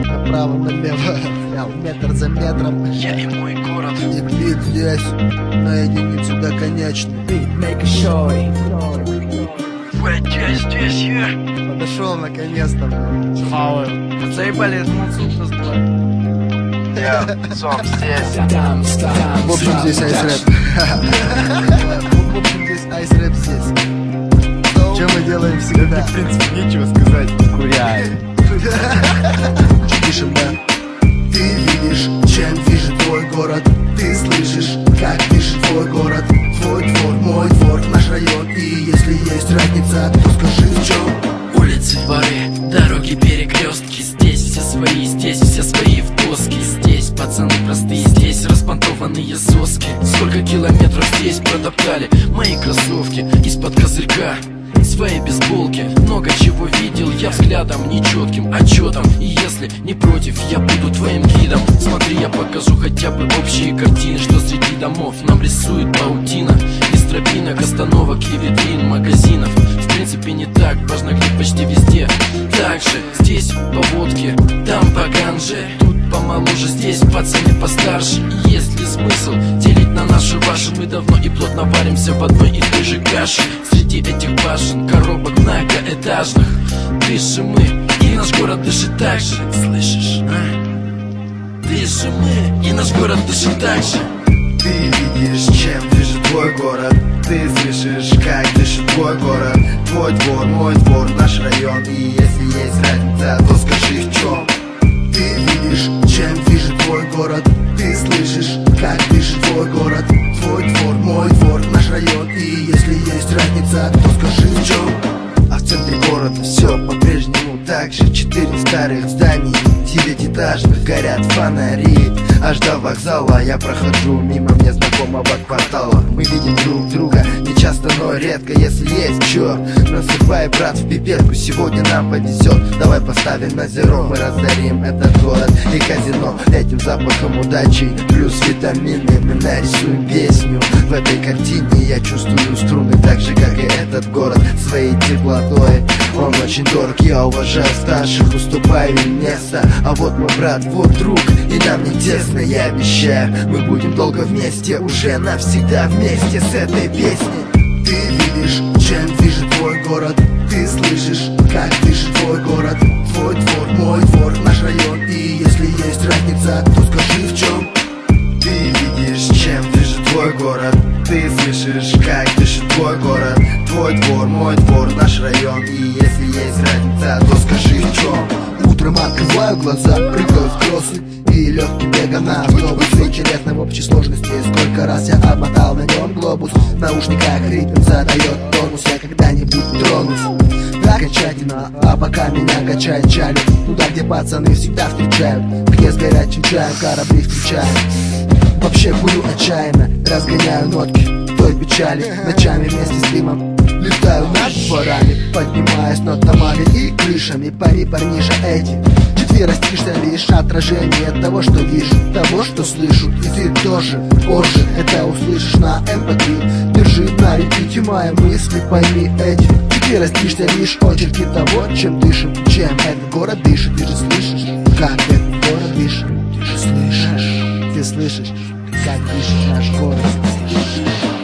направо, налево, метр за метром. Я и мой город. И бит здесь на единицу до конечной. Я здесь, я. Подошел наконец-то. Заебали мансур Я сам здесь. В общем, здесь айс-рэп. В общем, здесь айс-рэп здесь. Что мы делаем всегда? В принципе, нечего сказать. Куряем. Пишем, да. Ты видишь, чем движет твой город. Ты слышишь, как дышит твой город. Твой двор, мой двор, наш район. И если есть разница, то скажи в чем. Улицы, дворы, дороги, перекрестки. Здесь все свои в доске. Здесь пацаны простые, здесь распантованные соски. Сколько километров здесь протоптали мои кроссовки из-под козырька своей бейсболки. Много чего видел я взглядом нечетким, отчетом. И если не против, я буду твоим гидом. Смотри, я покажу хотя бы общие картины, что среди домов нам рисует паутина. Из тропинок, остановок и витрин магазинов. В принципе не так важно, где почти везде. Также здесь по водке, там по ганже. Тут помоложе, здесь пацаны постарше. И есть ли смысл делить на наши ваши? Мы давно и плотно варимся в одной и той же каше. Среди этих башен, коробок многоэтажных дышим мы, и наш город дышит так же. Слышишь, а? Дышим мы, и наш город дышит так же. Ты видишь, чем движет твой город. Ты слышишь, как дышит твой город. Твой двор, мой двор, наш район. И если есть разница, то скажи в чем. Ты видишь, чем движет твой город. Ты слышишь, как дышит твой город. Твой двор, мой двор, наш район. И если есть разница, то скажи в чем. А в центре города все по-прежнему так же. 4 старых зданий, 9-этажных, горят фонари. Аж до вокзала я прохожу мимо мне знакомого квартала. Мы видим друг друга не часто, но редко. Если есть чё, насыпай, брат, в пипетку. Сегодня нам повезет, давай поставим на зеро. Мы разорим этот город и казино этим запахом удачи плюс витамины. Мы нарисуем песню в этой картине. Я чувствую струны так же, как и этот город, своей теплотой. Он очень дорог, я уважаю старших, уступаю им место. А вот мой брат, вот друг, и нам не тесно. Я обещаю, мы будем долго вместе, уже навсегда вместе с этой песней. Ты видишь, чем движет твой город. Ты слышишь, как дышит твой город. Твой двор, мой двор, наш район. И если есть разница, то скажи в чем. Ты видишь, чем движет твой город. Ты слышишь, как дышит твой город. Твой двор, мой двор, наш район. И если есть разница, то скажи в чем. Утром открываю глаза, прыгаю в кроссы и легким бегом на автобус. Интересно в общей сложности, сколько раз я обмотал на нем глобус. В наушниках ритм задает тонус, я когда-нибудь тронусь окончательно, а пока меня качает чалю. Туда, где пацаны всегда встречают, где с горячим чаем корабли встречают. Вообще курю отчаянно, разгоняю нотки той печали. Ночами вместе с дымом летаю над дворами, поднимаясь над домами и крышами. Пари, парниша, эти четверостишься лишь отражение того, что вижу, того, что слышу. И ты тоже позже это услышишь на MP3. Держи на репите мои мысли, пойми эти четверостишься лишь очерки того, чем дышим, чем этот город дышит. Ты же слышишь, как этот город дышит. Ты же слышишь, ты слышишь, как дышит наш город.